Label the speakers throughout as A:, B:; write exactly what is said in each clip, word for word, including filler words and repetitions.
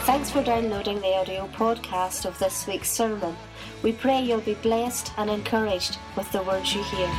A: Thanks for downloading the audio podcast of this week's sermon. We pray you'll be blessed and encouraged with the words you hear.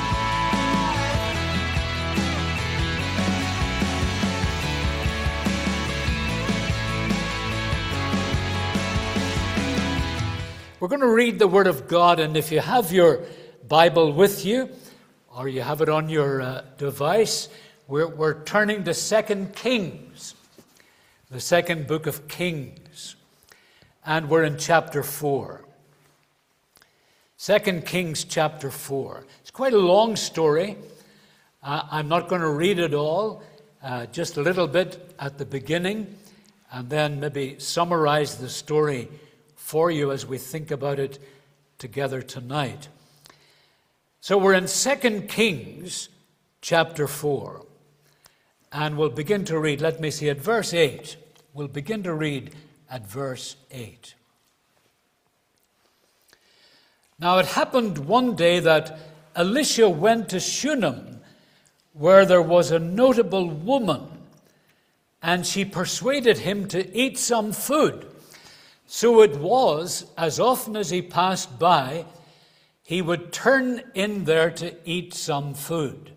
B: We're going to read the Word of God, and if you have your Bible with you, or you have it on your uh, device, we're, we're turning to Second Kings, the second book of Kings, and we're in chapter four. Second Kings chapter four. It's quite a long story. Uh, I'm not going to read it all, uh, just a little bit at the beginning, and then maybe summarize the story for you as we think about it together tonight. So we're in Second Kings chapter four, and we'll begin to read, let me see, at verse eight. We'll begin to read at verse eight. Now it happened one day that Elisha went to Shunem, where there was a notable woman, and she persuaded him to eat some food. So it was, as often as he passed by, he would turn in there to eat some food.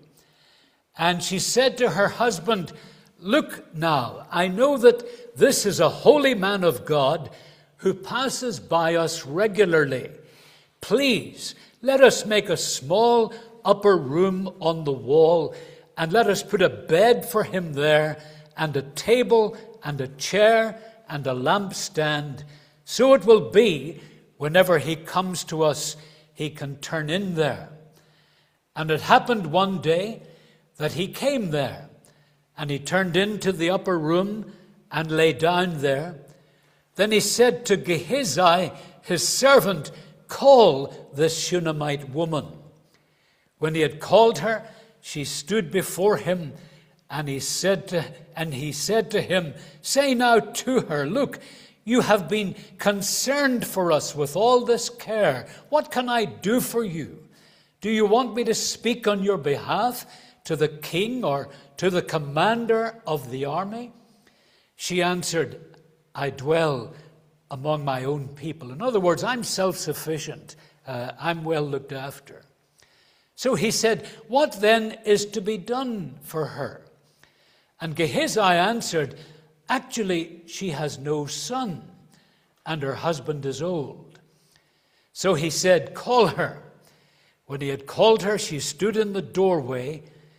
B: And she said to her husband, "Look now, I know that this is a holy man of God who passes by us regularly. Please, let us make a small upper room on the wall, and let us put a bed for him there, and a table, and a chair, and a lampstand. So it will be, whenever he comes to us, he can turn in there." And it happened one day that he came there, and he turned into the upper room and lay down there. Then he said to Gehazi, his servant, "Call this Shunammite woman." When he had called her, she stood before him, and he said to, and he said to him, "Say now to her, look, you have been concerned for us with all this care. What can I do for you? Do you want me to speak on your behalf to the king or to the commander of the army?" She answered, "I dwell among my own people." In other words, I'm self-sufficient. Uh, I'm well looked after. So he said, "What then is to be done for her?" And Gehazi answered, "Actually, she has no son, and her husband is old." So he said, "Call her." When he had called her, she stood in the doorway.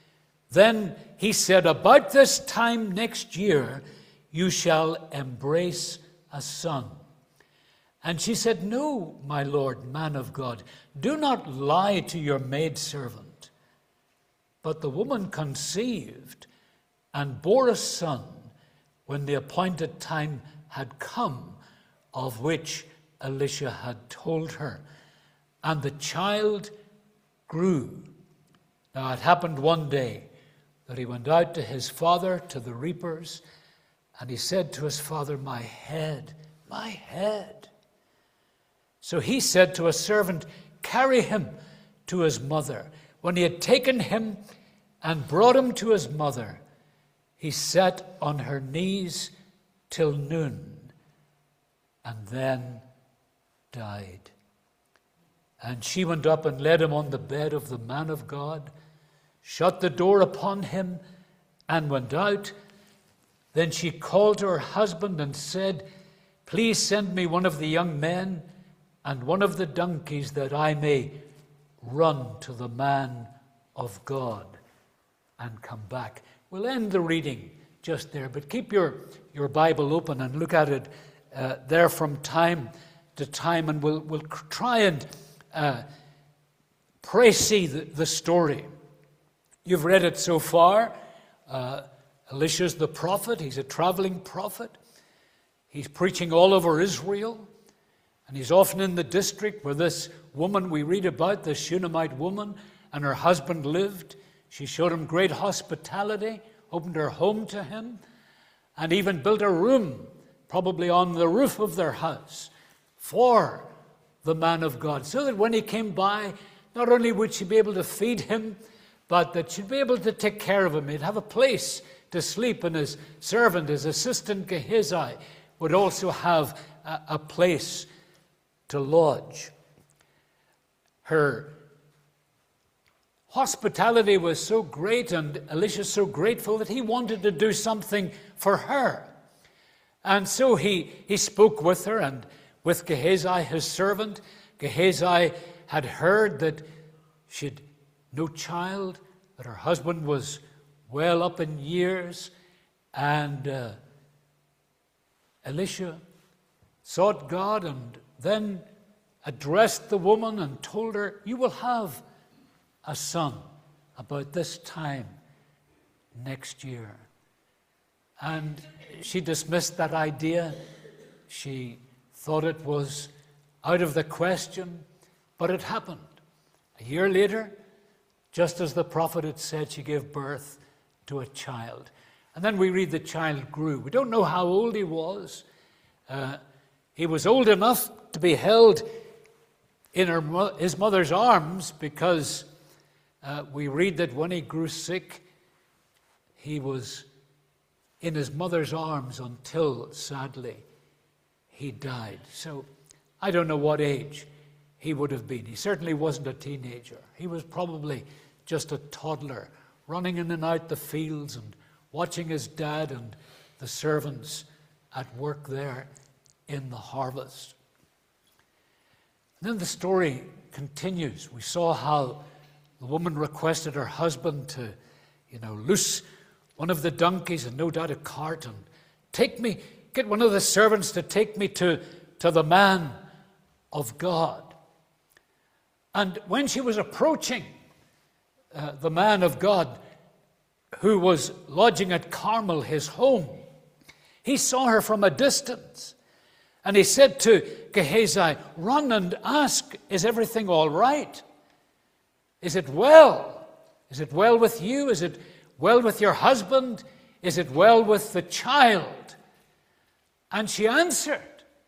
B: Then he said, "About this time next year, you shall embrace a son." And she said, "No, my lord, man of God, do not lie to your maidservant." But the woman conceived and bore a son when the appointed time had come, of which Elisha had told her. And the child grew. Now it happened one day that he went out to his father, to the reapers, and he said to his father, "My head, my head." So he said to a servant, "Carry him to his mother." When he had taken him and brought him to his mother, he sat on her knees till noon, and then died. And she went up and laid him on the bed of the man of God, shut the door upon him, and went out. Then she called to her husband and said, "Please send me one of the young men and one of the donkeys, that I may run to the man of God and come back." We'll end the reading just there, but keep your, your Bible open and look at it uh, there from time to time, and we'll, we'll try and uh, pray see the, the story. You've read it so far. Uh, Elisha's the prophet. He's a traveling prophet. He's preaching all over Israel, and he's often in the district where this woman we read about, this Shunammite woman, and her husband lived. She showed him great hospitality, opened her home to him, and even built a room, probably on the roof of their house, for the man of God, so that when he came by, not only would she be able to feed him, but that she'd be able to take care of him. He'd have a place to sleep, and his servant, his assistant Gehazi, would also have a, a place to lodge. Her hospitality was so great and Elisha so grateful that he wanted to do something for her. And so he, he spoke with her and with Gehazi, his servant. Gehazi had heard that she had no child, that her husband was well up in years, and uh, Elisha sought God and then addressed the woman and told her, you will have a son about this time next year. And she dismissed that idea. She thought it was out of the question, but it happened. A year later, just as the prophet had said, she gave birth to a child. And then we read the child grew. We don't know how old he was. Uh, he was old enough to be held in her, his mother's arms, because uh, we read that when he grew sick, he was in his mother's arms until, sadly, he died. So I don't know what age he would have been. He certainly wasn't a teenager. He was probably just a toddler, running in and out the fields and watching his dad and the servants at work there in the harvest. And then the story continues. We saw how the woman requested her husband to, you know, loose one of the donkeys, and no doubt a cart, and take me, get one of the servants to take me to, to the man of God. And when she was approaching uh, the man of God, who was lodging at Carmel, his home, he saw her from a distance. And he said to Gehazi, run and ask, is everything all right? Is it well? Is it well with you? Is it well with your husband? Is it well with the child? And she answered,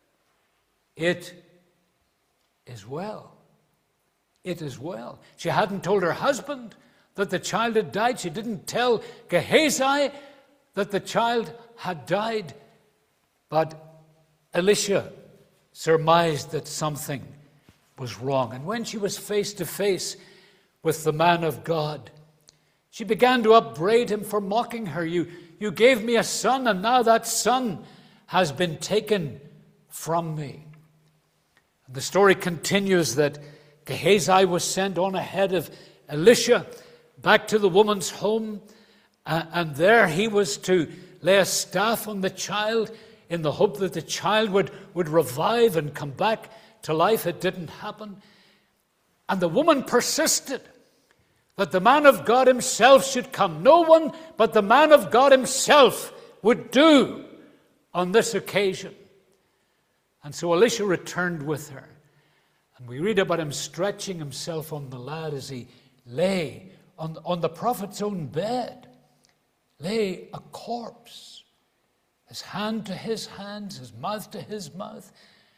B: it is well. It is well. She hadn't told her husband that the child had died. She didn't tell Gehazi that the child had died. But Elisha surmised that something was wrong. And when she was face to face with the man of God, she began to upbraid him for mocking her. You, you gave me a son, and now that son has been taken from me. And the story continues that Gehazi was sent on ahead of Elisha back to the woman's home, uh, and there he was to lay a staff on the child in the hope that the child would, would revive and come back to life. It didn't happen. And the woman persisted that the man of God himself should come. No one but the man of God himself would do on this occasion. And so Elisha returned with her. And we read about him stretching himself on the lad as he lay on, on the prophet's own bed. Lay a corpse. His hand to his hands, his mouth to his mouth.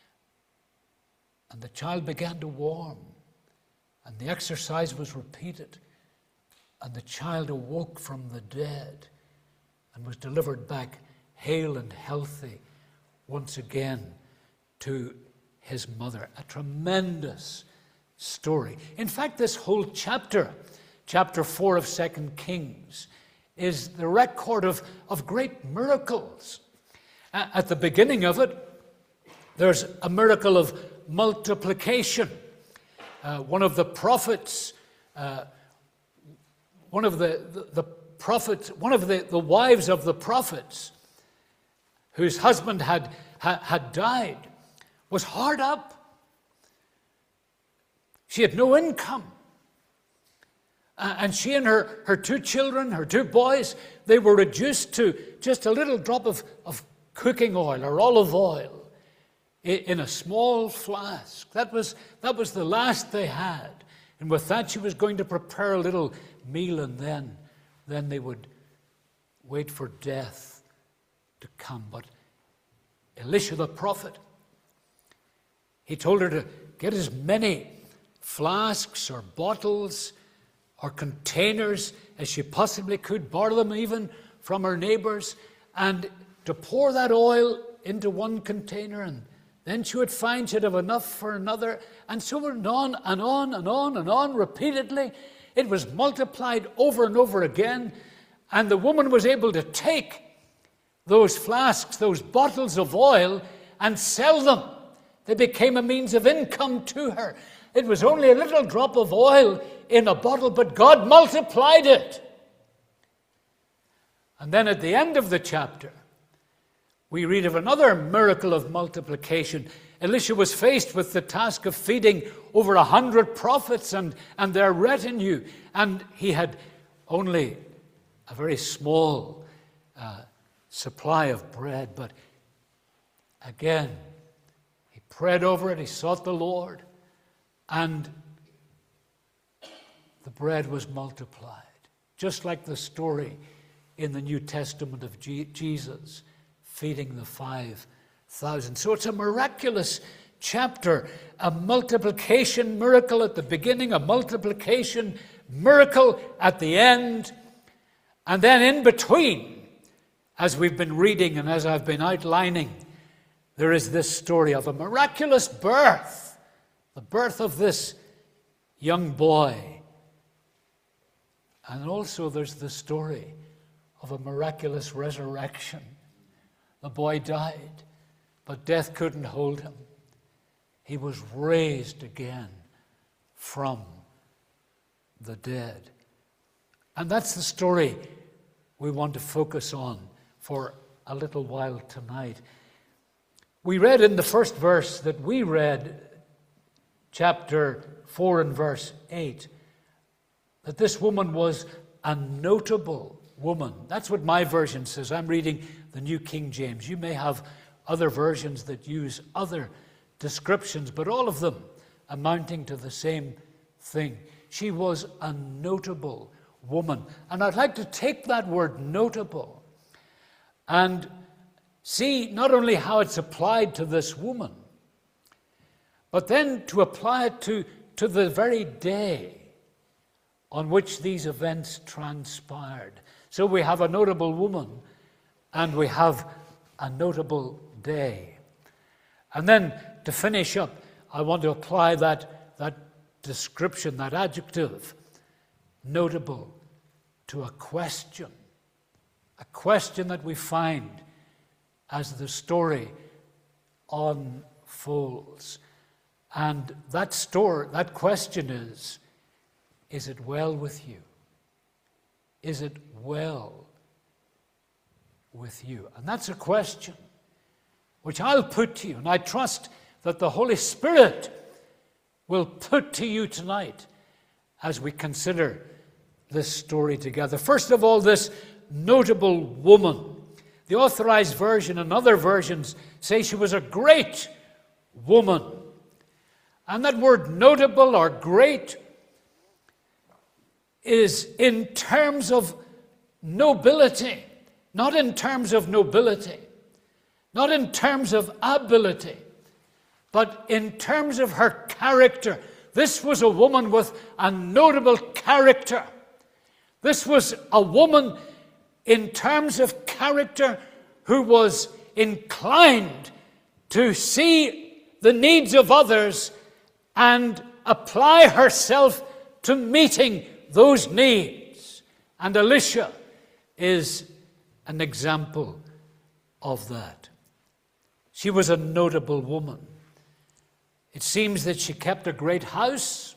B: And the child began to warm. And the exercise was repeated. And the child awoke from the dead and was delivered back hale and healthy once again to his mother. A tremendous story. In fact, this whole chapter, chapter four of Second Kings, is the record of, of great miracles. At the beginning of it, there's a miracle of multiplication. Uh, one of the prophets, uh, one of the, the, the prophets, one of the, the wives of the prophets, whose husband had, had, had died, was hard up. She had no income. Uh, and she and her, her two children, her two boys, they were reduced to just a little drop of, of cooking oil or olive oil in, in a small flask. That was, that was the last they had. And with that, she was going to prepare a little meal, and then, then they would wait for death to come. But Elisha the prophet, he told her to get as many flasks or bottles or containers as she possibly could, borrow them even from her neighbors, and to pour that oil into one container, and then she would find she'd have enough for another, and so on and on and on and on and on repeatedly. It was multiplied over and over again, and the woman was able to take those flasks, those bottles of oil, and sell them. They became a means of income to her. It was only a little drop of oil in a bottle, but God multiplied it. And then at the end of the chapter, we read of another miracle of multiplication. Elisha was faced with the task of feeding over a hundred prophets and, and their retinue, and he had only a very small uh, supply of bread. But again, he prayed over it, he sought the Lord, and the bread was multiplied. Just like the story in the New Testament of G- Jesus feeding the five thousand. So it's a miraculous chapter, a multiplication miracle at the beginning, a multiplication miracle at the end, and then in between, as we've been reading and as I've been outlining, there is this story of a miraculous birth, the birth of this young boy. And also there's the story of a miraculous resurrection. The boy died, but death couldn't hold him. He was raised again from the dead. And that's the story we want to focus on for a little while tonight. We read in the first verse that we read, chapter four and verse eight, that this woman was a notable woman. That's what my version says. I'm reading the New King James. You may have other versions that use other descriptions, but all of them amounting to the same thing. She was a notable woman. And I'd like to take that word notable and see not only how it's applied to this woman, but then to apply it to, to the very day on which these events transpired. So we have a notable woman and we have a notable day. And then to finish up, I want to apply that, that description, that adjective, notable, to a question. A question that we find as the story unfolds. And that story, that question is, is it well with you? Is it well with you? And that's a question which I'll put to you, and I trust that the Holy Spirit will put to you tonight as we consider this story together. First of all, this notable woman. The Authorized Version and other versions say she was a great woman. And that word notable or great is in terms of nobility, not in terms of nobility, not in terms of ability, but in terms of her character. This was a woman with a notable character. This was a woman in terms of character who was inclined to see the needs of others and apply herself to meeting those needs. And Elisha is an example of that. She was a notable woman. It seems that she kept a great house.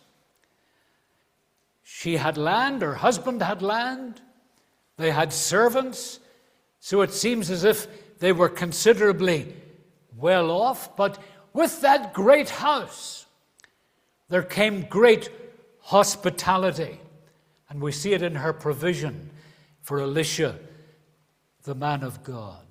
B: She had land, her husband had land, they had servants, so it seems as if they were considerably well off. But with that great house, there came great hospitality. And we see it in her provision for Elisha, the man of God.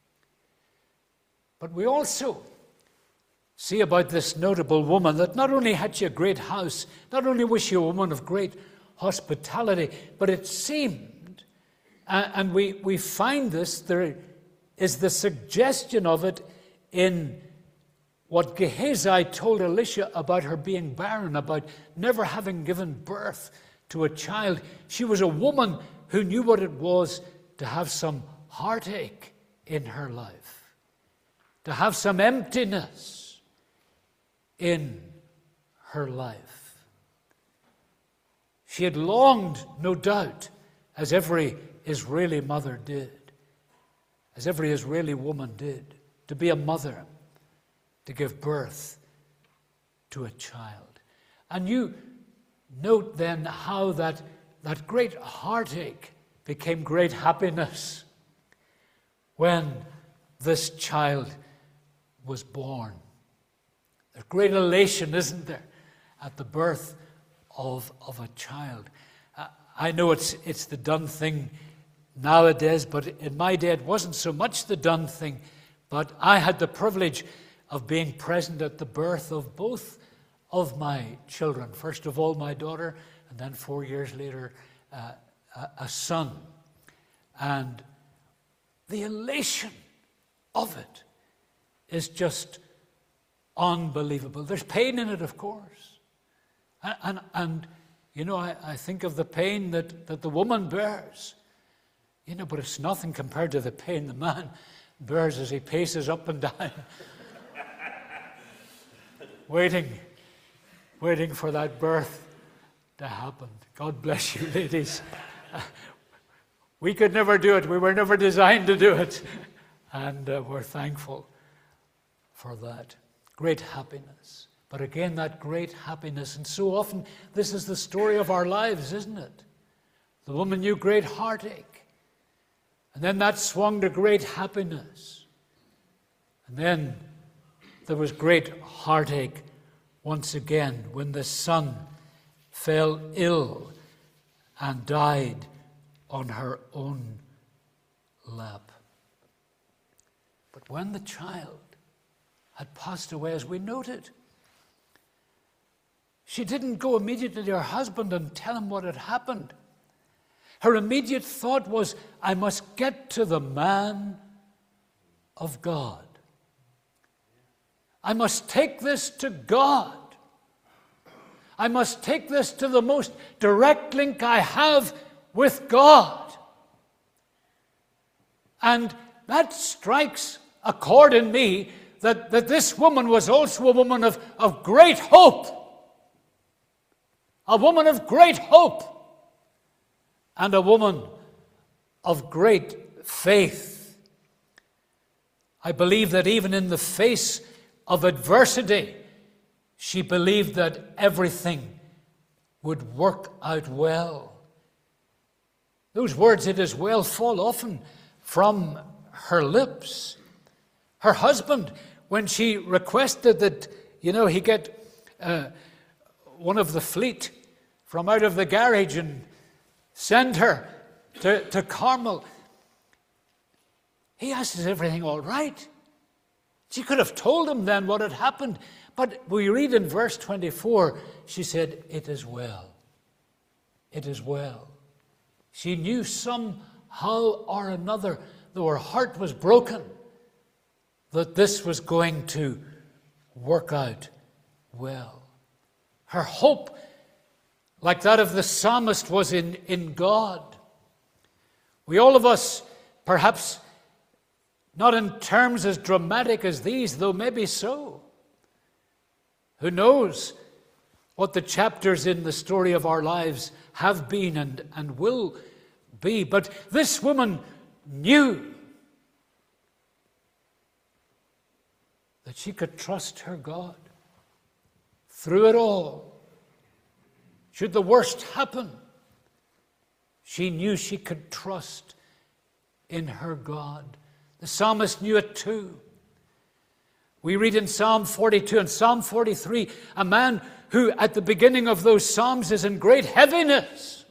B: But we also see about this notable woman that not only had she a great house, not only was she a woman of great hospitality, but it seemed, uh, and we, we find this, there is the suggestion of it in what Gehazi told Elisha about her being barren, about never having given birth to a child. She was a woman who knew what it was to have some heartache in her life. to have some emptiness in her life. She had longed, no doubt, as every Israeli mother did, as every Israeli woman did, to be a mother, to give birth to a child. And you note then how that, that great heartache became great happiness when this child was born. There's great elation, isn't there, at the birth of, of a child. Uh, I know it's, it's the done thing nowadays, but in my day it wasn't so much the done thing, but I had the privilege of being present at the birth of both of my children. First of all, my daughter, and then four years later, uh, a, a son. And the elation of it is just unbelievable. There's pain in it, of course. And, and, and you know, I, I think of the pain that, that the woman bears. You know, but it's nothing compared to the pain the man bears as he paces up and down, waiting, waiting for that birth to happen. God bless you, ladies. We could never do it. We were never designed to do it. And uh, we're thankful for that. Great happiness. But again, that great happiness. And so often, this is the story of our lives, isn't it? The woman knew great heartache. And then that swung to great happiness. And then there was great heartache once again when the son fell ill and died on her own lap. But when the child had passed away, as we noted, she didn't go immediately to her husband and tell him what had happened. Her immediate thought was, I must get to the man of God. I must take this to God. I must take this to the most direct link I have with God. And that strikes a chord in me that, that this woman was also a woman of, of great hope. A woman of great hope. And a woman of great faith. I believe that even in the face of adversity, she believed that everything would work out well. Those words, "it is well," fall often from her lips. Her husband, when she requested that, you know, he get uh, one of the fleet from out of the garage and send her to, to Carmel, he asked, is everything all right? She could have told him then what had happened. But we read in verse twenty-four, she said, it is well. It is well. She knew somehow or another, though her heart was broken, that this was going to work out well. Her hope, like that of the psalmist, was in, in God. We all of us, perhaps not in terms as dramatic as these, though maybe so. Who knows what the chapters in the story of our lives have been and, and will be. But this woman knew that she could trust her God through it all. Should the worst happen, she knew she could trust in her God. The psalmist knew it too. We read in Psalm forty-two and Psalm forty-three, a man who at the beginning of those psalms is in great heaviness.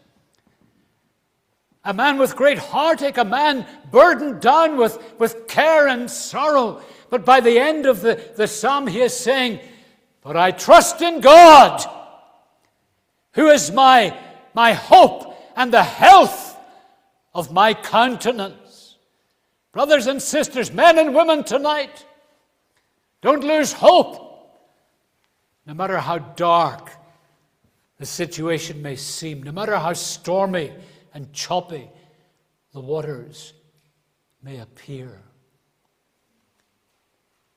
B: A man with great heartache, a man burdened down with, with care and sorrow. But by the end of the, the psalm he is saying, but I trust in God, who is my, my hope and the health of my countenance. Brothers and sisters, men and women tonight, don't lose hope. No matter how dark the situation may seem, no matter how stormy and choppy the waters may appear.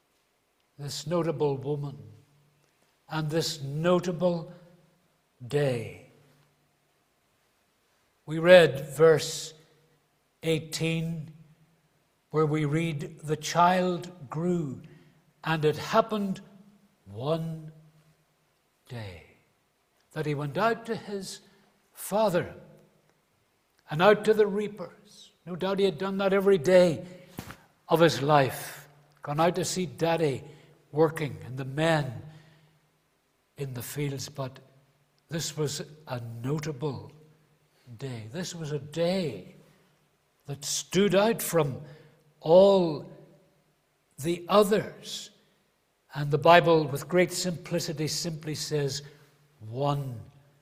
B: this notable woman and this notable day. We read verse eighteen, where we read, "The child grew, and it happened one day that he went out to his father and out to the reapers." No doubt he had done that every day of his life, gone out to see Daddy working and the men in the fields. But this was a notable day. This was a day that stood out from all the others. And the Bible, with great simplicity, simply says, one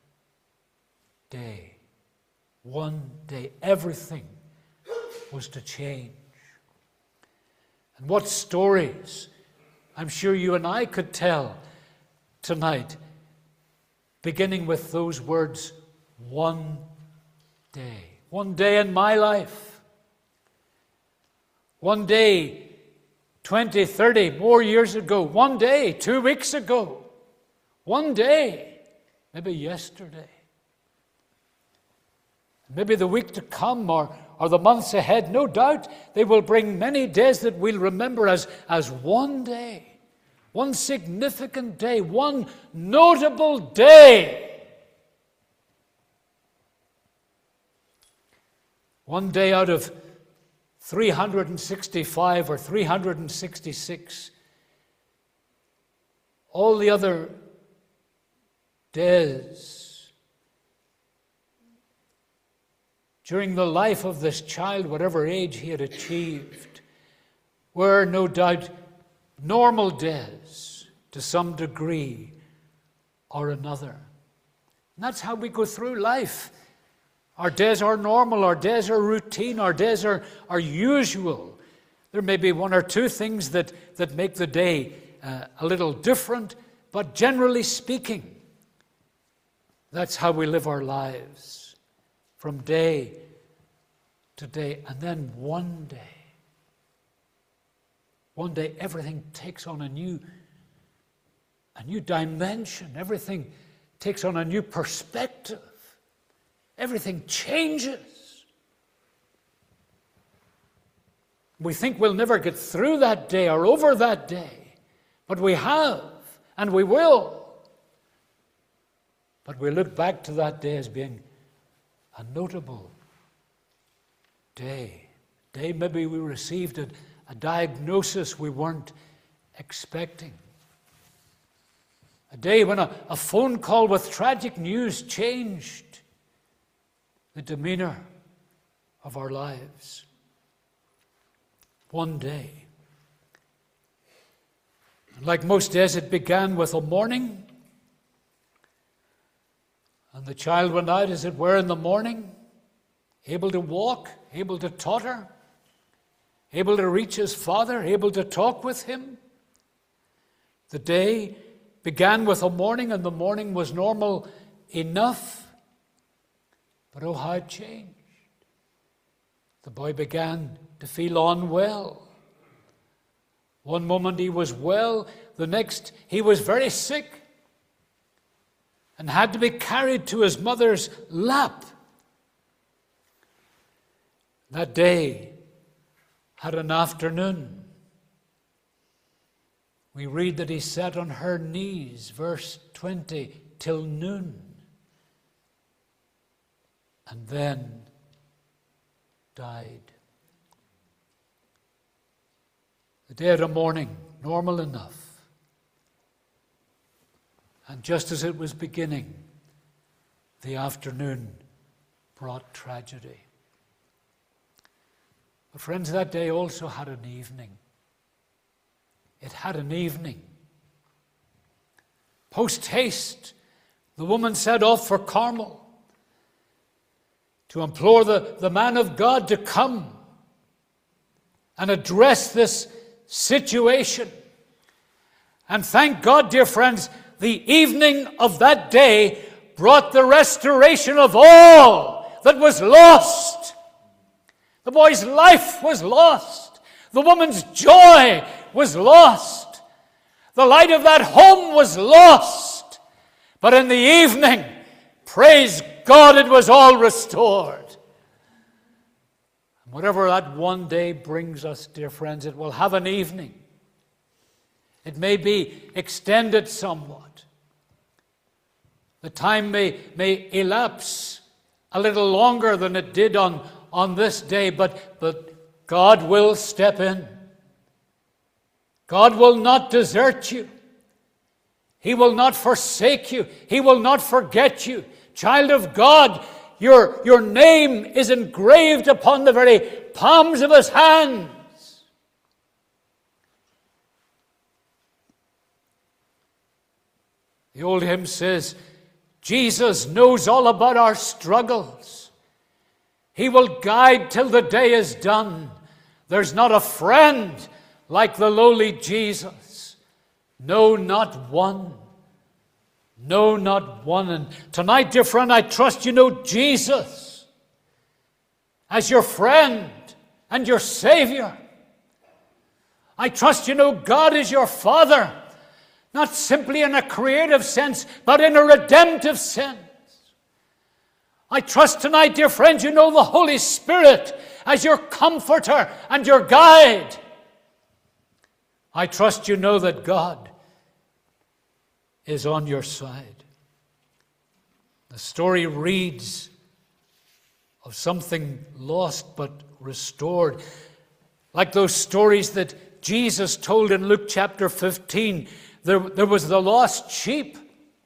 B: day. One day. Everything was to change. And what stories I'm sure you and I could tell tonight, beginning with those words, one day. One day in my life. One day, twenty, thirty more years ago. One day, two weeks ago. One day, maybe yesterday. Maybe the week to come or, or the months ahead. No doubt they will bring many days that we'll remember as, as one day. One significant day. One notable day. One day out of three hundred sixty-five or three hundred sixty-six. All the other days during the life of this child, whatever age he had achieved, were no doubt normal days to some degree or another. And that's how we go through life. Our days are normal, our days are routine, our days are, are usual. There may be one or two things that, that make the day uh, a little different, but generally speaking, that's how we live our lives, from day to day. And then one day, one day everything takes on a new, a new dimension. Everything takes on a new perspective. Everything changes. We think we'll never get through that day or over that day, but we have, and we will. But we look back to that day as being a notable day. Day maybe we received a, a diagnosis we weren't expecting. A day when a, a phone call with tragic news changed the demeanor of our lives. One day. Like most days, it began with a morning. And the child went out, as it were, in the morning, able to walk, able to totter, able to reach his father, able to talk with him. The day began with a morning, and the morning was normal enough. But oh, how it changed. The boy began to feel unwell. One moment he was well, the next he was very sick and had to be carried to his mother's lap. That day had an afternoon. We read that he sat on her knees, verse twenty, till noon. And then died. The day of the morning, normal enough. And just as it was beginning, the afternoon brought tragedy. But friends, that day also had an evening. It had an evening. Post haste, the woman set off for Carmel to implore the, the man of God to come and address this situation. And thank God, dear friends, the evening of that day brought the restoration of all that was lost. The boy's life was lost. The woman's joy was lost. The light of that home was lost. But in the evening, praise God, it was all restored. Whatever that one day brings us, dear friends, it will have an evening. It may be extended somewhat. The time may, may elapse a little longer than it did on, on this day, but, but God will step in. God will not desert you. He will not forsake you. He will not forget you. Child of God, your, your name is engraved upon the very palms of His hands. The old hymn says, Jesus knows all about our struggles. He will guide till the day is done. There's not a friend like the lowly Jesus. No, not one. No, not one. And tonight, dear friend, I trust you know Jesus as your friend and your Savior. I trust you know God is your Father, not simply in a creative sense, but in a redemptive sense. I trust tonight, dear friends, you know the Holy Spirit as your comforter and your guide. I trust you know that God is on your side. The story reads of something lost but restored, like those stories that Jesus told in Luke chapter fifteen. There, there was the lost sheep.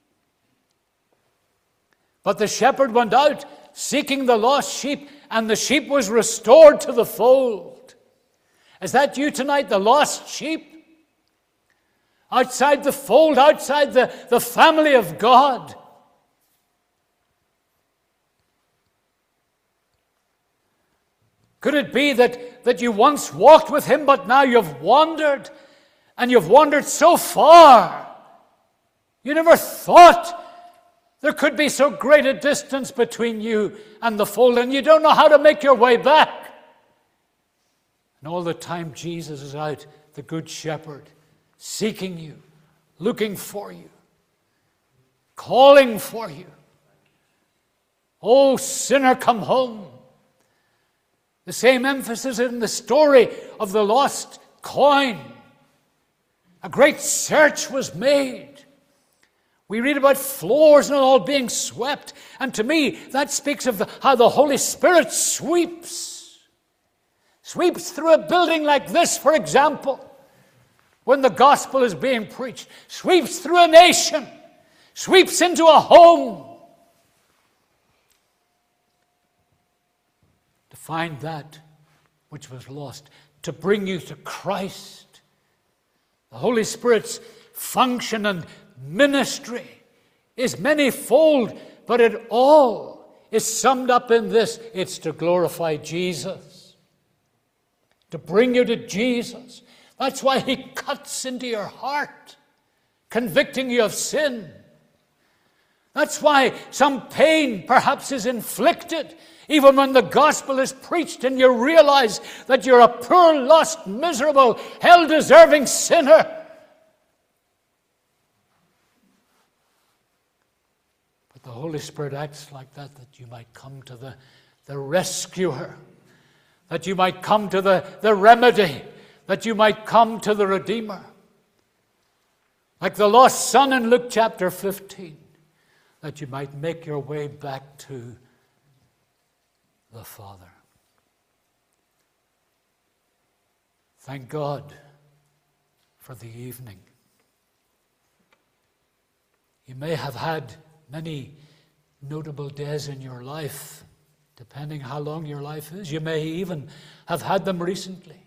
B: But the shepherd went out seeking the lost sheep, and the sheep was restored to the fold. Is that you tonight, the lost sheep? Outside the fold, outside the, the family of God. Could it be that, that you once walked with Him, but now you've wandered? And you've wandered so far. You never thought there could be so great a distance between you and the fold, and you don't know how to make your way back. And all the time Jesus is out, the Good Shepherd, seeking you, looking for you, calling for you. Oh, sinner, come home. The same emphasis in the story of the lost coin. A great search was made. We read about floors and all being swept. And to me, that speaks of the, how the Holy Spirit sweeps. Sweeps through a building like this, for example, when the gospel is being preached. Sweeps through a nation. Sweeps into a home. To find that which was lost. To bring you to Christ. The Holy Spirit's function and ministry is manifold, but it all is summed up in this. It's to glorify Jesus, to bring you to Jesus. That's why He cuts into your heart, convicting you of sin. That's why some pain perhaps is inflicted, even when the gospel is preached and you realize that you're a poor, lost, miserable, hell-deserving sinner. But the Holy Spirit acts like that, that you might come to the, the rescuer, that you might come to the, the remedy, that you might come to the Redeemer. Like the lost son in Luke chapter fifteen, that you might make your way back to the Father. Thank God for the evening. You may have had many notable days in your life, depending how long your life is. You may even have had them recently.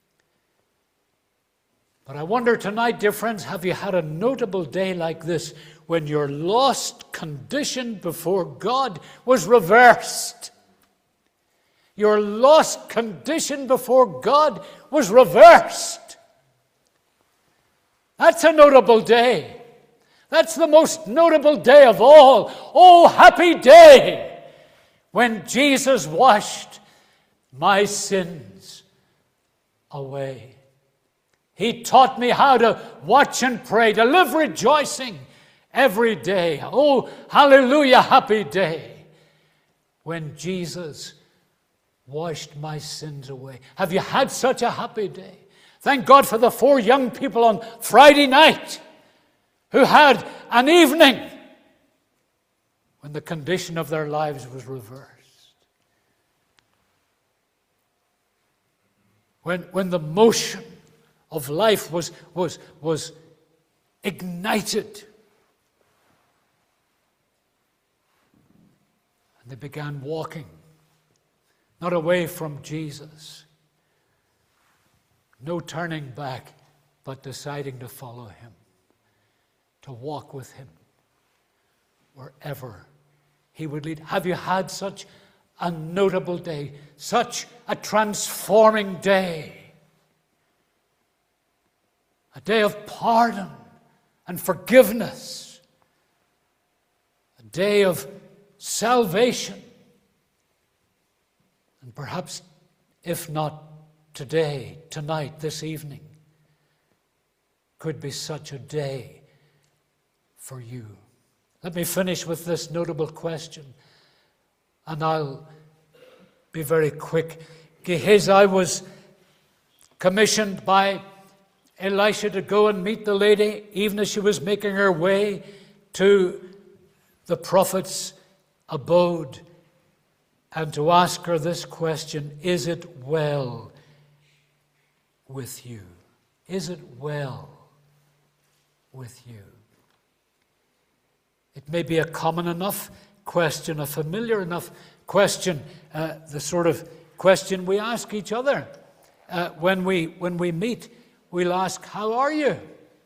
B: But I wonder tonight, dear friends, have you had a notable day like this when your lost condition before God was reversed? Your lost condition before God was reversed. That's a notable day. That's the most notable day of all. Oh, happy day when Jesus washed my sins away. He taught me how to watch and pray, to live rejoicing every day. Oh, hallelujah, happy day when Jesus washed my sins away. Have you had such a happy day? Thank God for the four young people on Friday night who had an evening when the condition of their lives was reversed. When, when the motion of life was, was, was ignited. And they began walking, not away from Jesus. No turning back, but deciding to follow him, to walk with him wherever he would lead. Have you had such a notable day, such a transforming day? A day of pardon and forgiveness. A day of salvation. And perhaps, if not today, tonight, this evening, could be such a day for you. Let me finish with this notable question, and I'll be very quick. Gehazi was commissioned by Elisha to go and meet the lady, even as she was making her way to the prophet's abode, and to ask her this question: is it well with you? Is it well with you? It may be a common enough question, a familiar enough question, uh, the sort of question we ask each other uh, when we when we meet. We'll ask, how are you?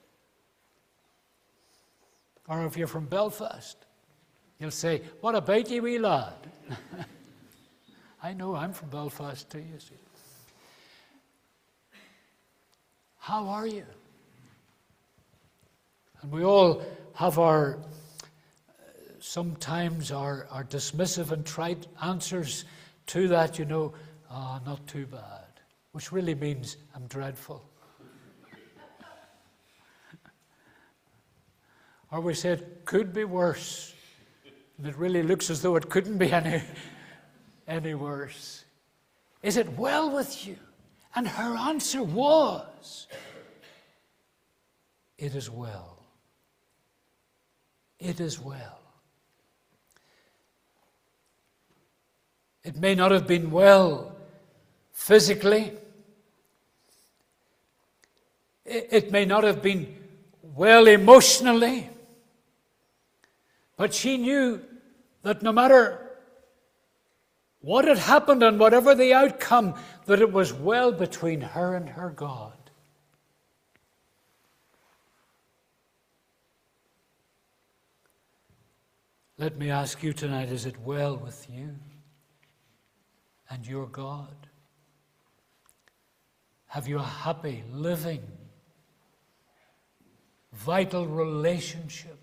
B: Or if you're from Belfast, you'll say, what about you, wee lad? I know, I'm from Belfast too, you see. How are you? And we all have our, sometimes our, our dismissive and trite answers to that, you know, oh, not too bad, which really means I'm dreadful. Or we say it could be worse. And it really looks as though it couldn't be any, any worse. Is it well with you? And her answer was, it is well. It is well. It may not have been well physically. It may not have been well emotionally. But she knew that no matter what had happened and whatever the outcome, that it was well between her and her God. Let me ask you tonight, is it well with you and your God? Have you a happy, living, vital relationship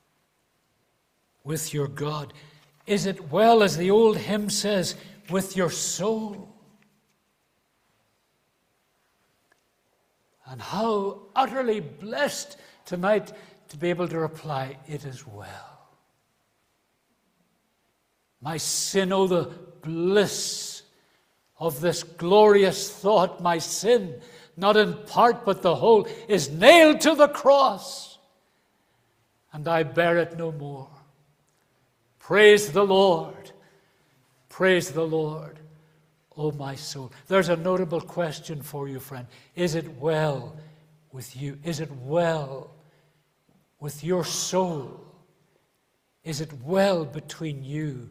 B: with your God? Is it well, as the old hymn says, with your soul? And how utterly blessed tonight to be able to reply, it is well. My sin, oh, the bliss of this glorious thought, my sin, not in part but the whole, is nailed to the cross, and I bear it no more. Praise the Lord. Praise the Lord, O my soul. There's a notable question for you, friend. Is it well with you? Is it well with your soul? Is it well between you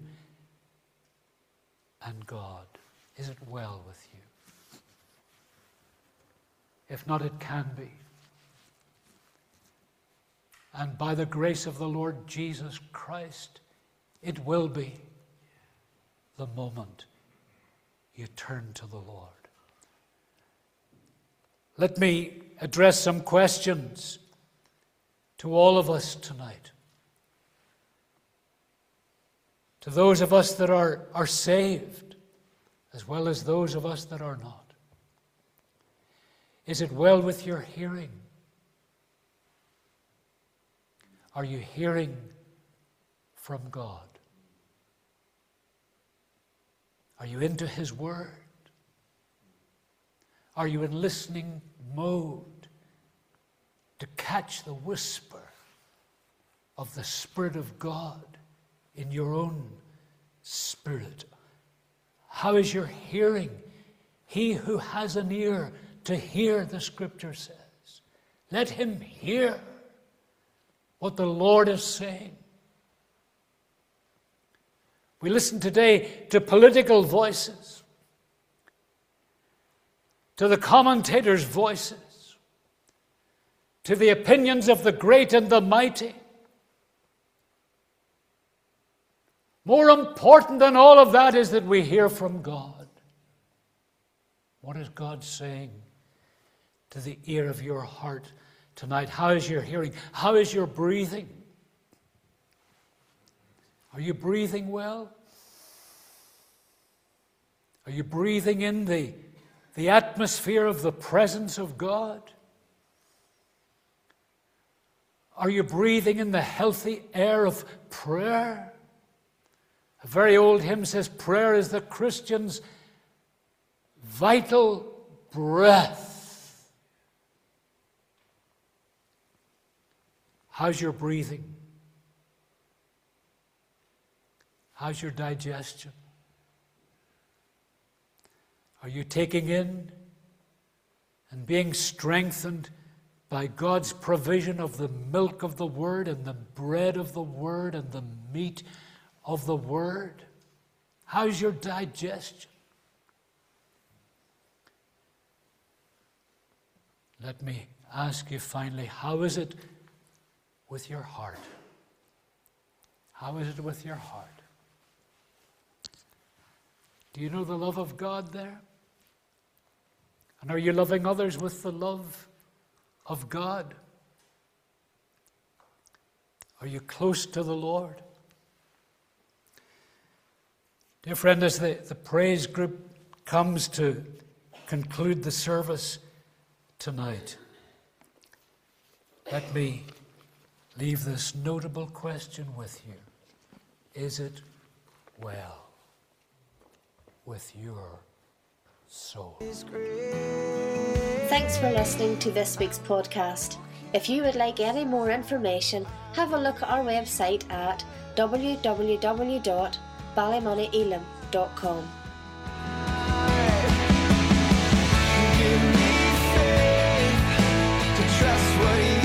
B: and God? Is it well with you? If not, it can be. And by the grace of the Lord Jesus Christ, it will be the moment you turn to the Lord. Let me address some questions to all of us tonight. To those of us that are, are saved, as well as those of us that are not. Is it well with your hearing? Are you hearing from God? Are you into His Word? Are you in listening mode to catch the whisper of the Spirit of God in your own spirit? How is your hearing? He who has an ear to hear, the Scripture says, let him hear what the Lord is saying. We listen today to political voices, to the commentators' voices, to the opinions of the great and the mighty. More important than all of that is that we hear from God. What is God saying to the ear of your heart tonight? How is your hearing? How is your breathing? Are you breathing well? Are you breathing in the, the atmosphere of the presence of God? Are you breathing in the healthy air of prayer? A very old hymn says, prayer is the Christian's vital breath. How's your breathing? How's your digestion? Are you taking in and being strengthened by God's provision of the milk of the Word and the bread of the Word and the meat of the Word? How's your digestion? Let me ask you finally, how is it with your heart? How is it with your heart? Do you know the love of God there? And are you loving others with the love of God? Are you close to the Lord? Dear friend, as the, the praise group comes to conclude the service tonight, let me leave this notable question with you. Is it well with your soul?
A: Thanks for listening to this week's podcast. If you would like any more information, have a look at our website at w w w dot ballymoney elim dot com.
C: Give me faith to trust what you